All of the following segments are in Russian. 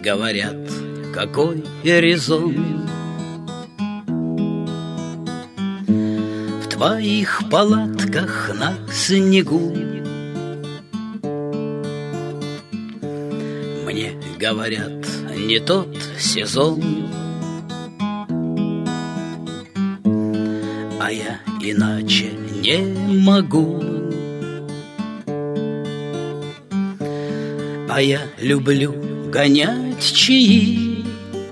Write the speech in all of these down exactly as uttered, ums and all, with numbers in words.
говорят, какой резон в твоих палатках на снегу. Мне говорят, не тот сезон, а я иначе не могу. А я люблю гонять чаи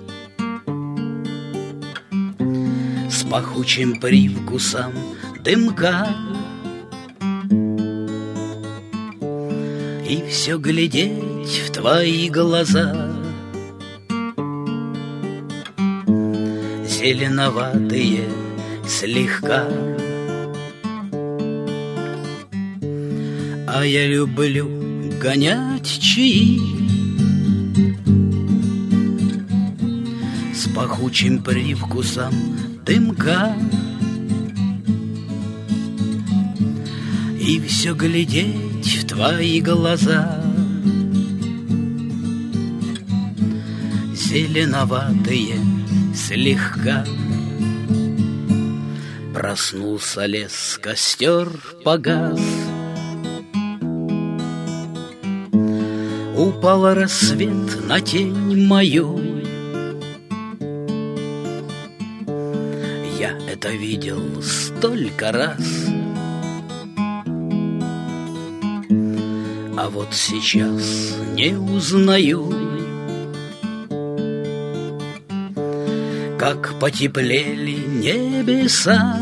с пахучим привкусом дымка и все глядеть в твои глаза, зеленоватые слегка. А я люблю гонять чаи с пахучим привкусом дымка и все глядеть в твои глаза, зеленоватые слегка. Проснулся лес, костер погас, упал рассвет на тень мою. Я это видел столько раз, а вот сейчас не узнаю, как потеплели небеса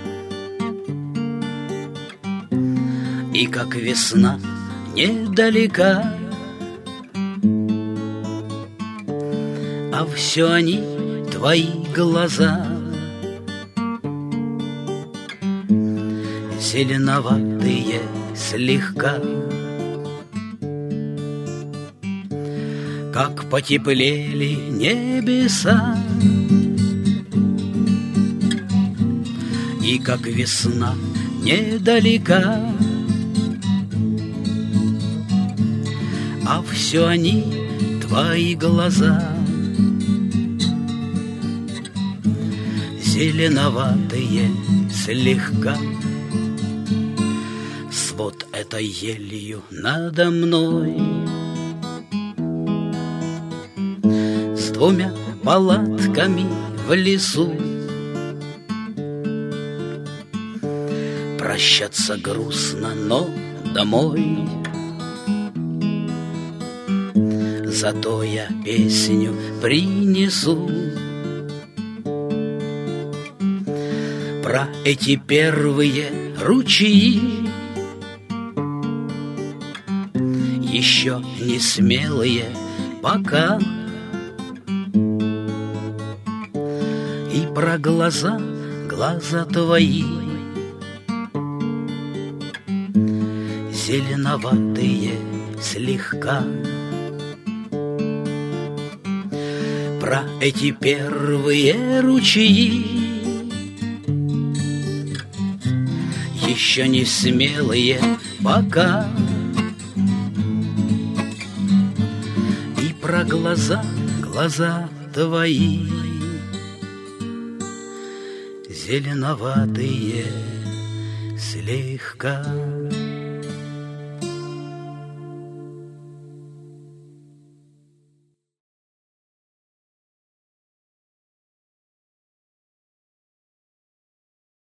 и как весна недалека. А все они твои глаза, зеленоватые слегка. Как потеплели небеса и как весна недалека. А все они твои глаза, зеленоватые слегка. С вот этой елью надо мной, с двумя палатками в лесу, прощаться грустно, но домой. Зато я песню принесу про эти первые ручьи, еще не смелые пока, и про глаза, глаза твои, зеленоватые слегка. Про эти первые ручьи, еще не смелые пока, и про глаза, глаза твои, зеленоватые слегка.